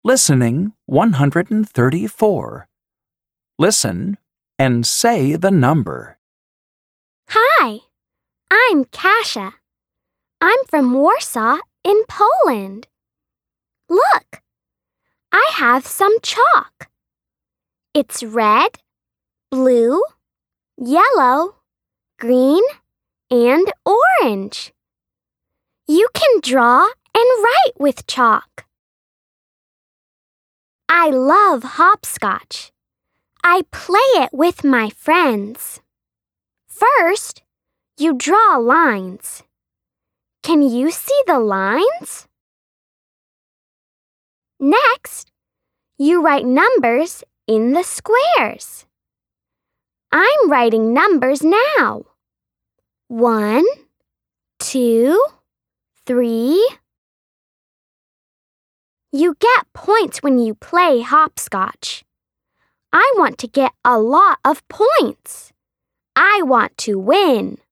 Listening 134. Listen and say the number. Hi, I'm Kasia. I'm from Warsaw in Poland. Look, I have some chalk. It's red, blue, yellow, green, and orange. You can draw and write with chalk. I love hopscotch. I play it with my friends. First, you draw lines. Can you see the lines? Next, you write numbers in the squares. I'm writing numbers now. 1, 2, 3. You get points when you play hopscotch. I want to get a lot of points. I want to win.